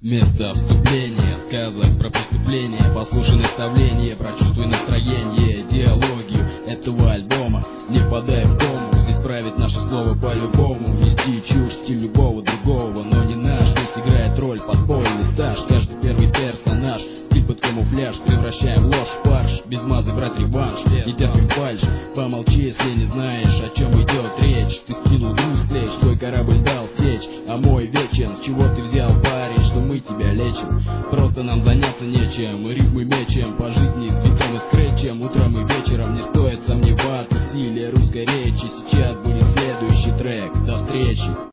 Место вступления, сказок про преступление, послушай наставление, прочувствуй настроение, диалогию этого альбома. Не впадай в кому, здесь правит наше слово по-любому. Вести чушь, стиль любого другого, но не наш. Здесь играет роль подпольный стаж, каждый первый персонаж. Стиль под камуфляж, превращаем ложь в фарш. Без мазы брать реванш, не терпим фальшь. Помолчи, если не знаешь, о чем идет речь. Ты скинул груз с плеч, твой корабль дал течь, а мой вечен. С чего ты взял, парень, что мы тебя лечим? Просто нам заняться нечем, мы рифмы мечем по жизни с битом и скретчем. Утром и вечером не стоит сомневаться в силе русской речи. Сейчас будет следующий трек, до встречи.